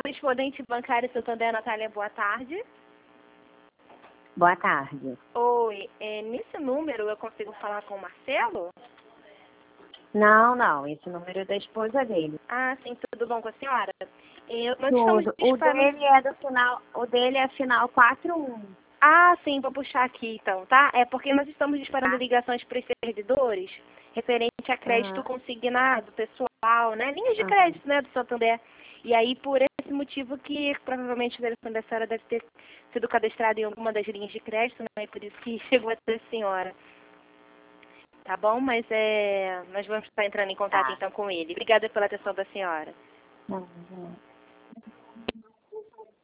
Correspondente bancário Santander, Natália, boa tarde. Boa tarde. Oi, nesse número eu consigo falar com o Marcelo? Não, esse número é da esposa dele. Ah, sim, tudo bom com a senhora? Nós estamos Tudo. disparando... O dele é final 41. Ah, sim, vou puxar aqui então, tá? É porque nós estamos disparando Tá. ligações para os servidores referente a crédito Aham. consignado, pessoal, né? Linhas de Aham. crédito, né, do Santander. E aí, por esse motivo que provavelmente o telefone da senhora deve ter sido cadastrado em alguma das linhas de crédito, né? E por isso que chegou até a senhora. Tá bom? Mas nós vamos estar entrando em contato Tá. então com ele. Obrigada pela atenção da senhora. Não.